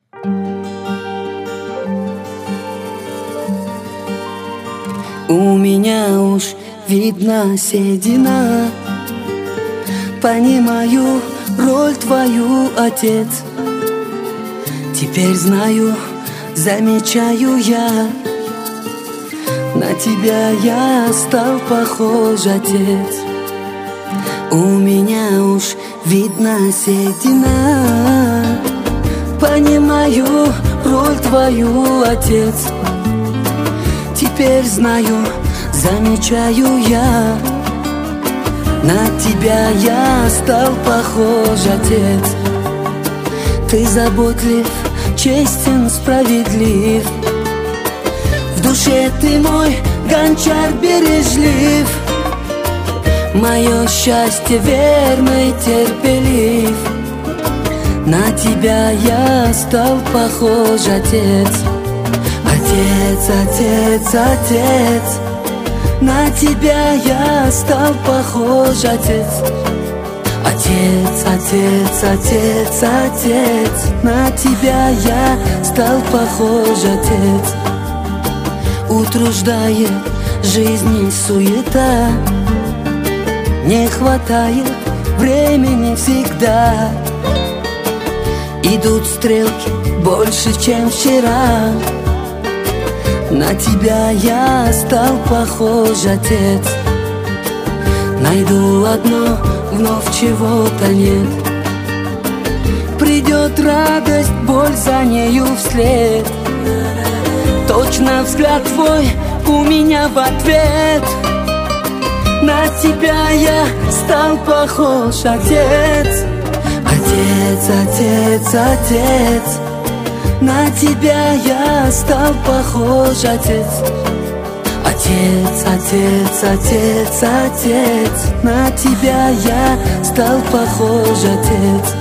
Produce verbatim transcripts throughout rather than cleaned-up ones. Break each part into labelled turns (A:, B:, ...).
A: У меня уж видна седина, понимаю роль твою, отец. Теперь знаю, замечаю я, на тебя я стал похож, отец. У меня уж видна седина, понимаю роль твою, отец. Теперь знаю, замечаю я, на тебя я стал похож, отец. Ты заботлив, честен, справедлив, в душе ты мой гончар бережлив. Мое счастье верный, терпелив, на тебя я стал похож, отец. Отец, отец, отец, на тебя я стал похож, отец. Отец, отец, отец, отец, на тебя я стал похож, отец. Утруждает жизни суета, не хватает времени всегда. Идут стрелки больше, чем вчера, на тебя я стал похож, отец. Найду одно, вновь чего-то нет. Придет радость, боль за нею вслед. Точно взгляд твой у меня в ответ. На тебя я стал похож, отец. Отец, отец, отец, на тебя я стал похож, отец. Отец, отец, отец, отец, на тебя я стал похож, отец.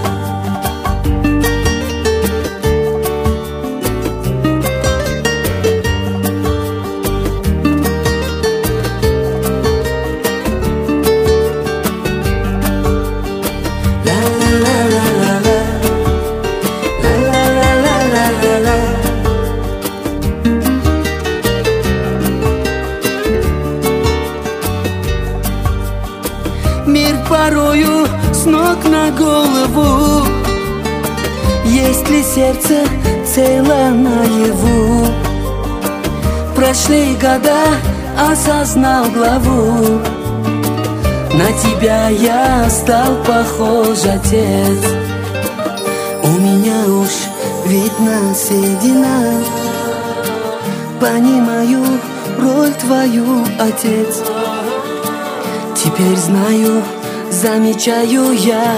A: Мир порою с ног на голову, есть ли сердце цело наяву? Прошли года, осознал главу, на тебя я стал похож, отец. У меня уж видна седина, понимаю роль твою, отец. Теперь знаю, замечаю я,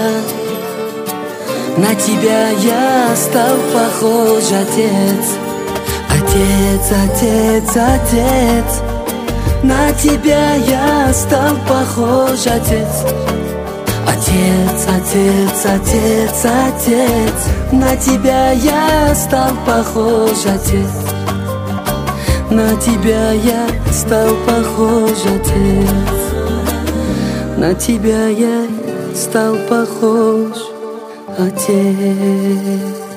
A: на тебя я стал похож, отец. Отец, отец, отец, на тебя я стал похож, отец. Отец, отец, отец, отец, на тебя я стал похож, отец. На тебя я стал похож, отец. На тебя я стал похож, отец.